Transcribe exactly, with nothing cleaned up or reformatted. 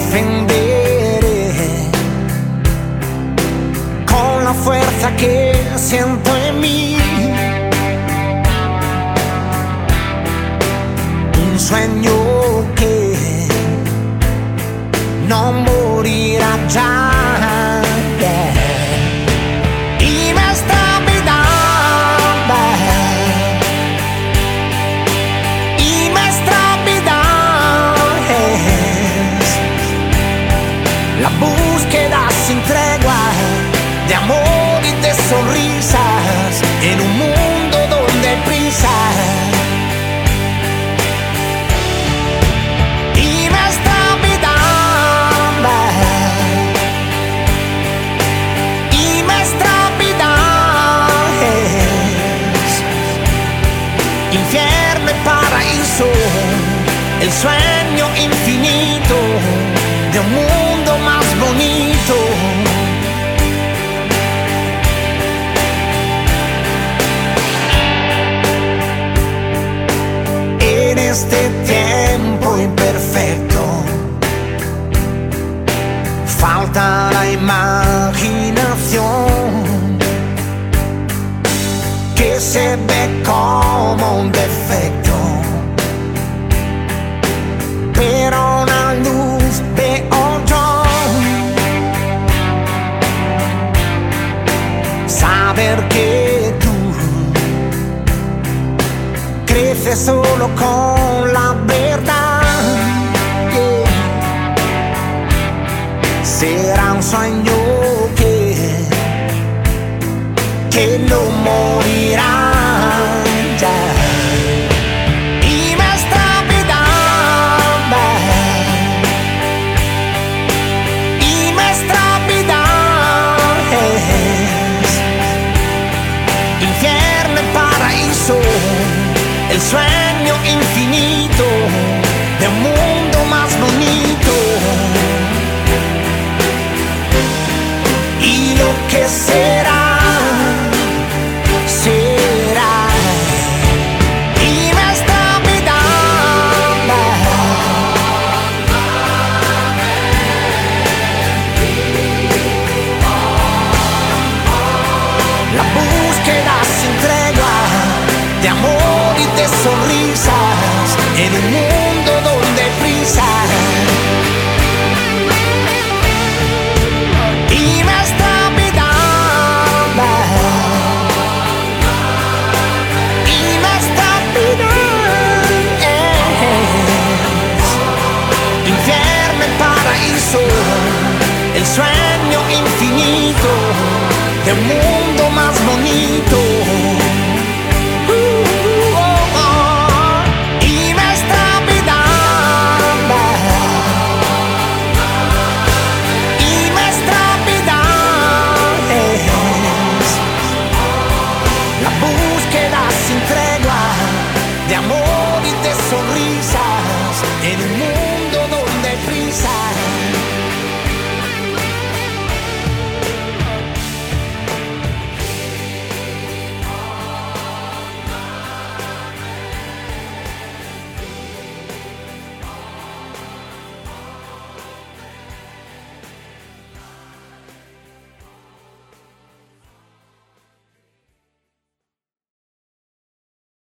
defenderé con la fuerza que siento en mí. Un sueño que no morirá ya. La búsqueda sin tregua de amor y de sonrisas en un mundo donde hay prisa. Y nuestra vida, y nuestra vida es infierno y paraíso, el sueño infinito de un mundo más bonito. En este tiempo imperfecto falta la imaginación, que se ve como un defecto, pero una luz veo yo. Saber que tú creces solo con la verdad, yeah. Será un sueño que, que no morirá ya. El sueño infinito de un mundo más bonito. Y lo que será, será. Y nuestra vida, la búsqueda sin tregua de amor y de sonrisas en un mundo donde hay prisa. Y nuestra vida, y nuestra vida es infierno y paraíso, el sueño infinito de un mundo más bonito.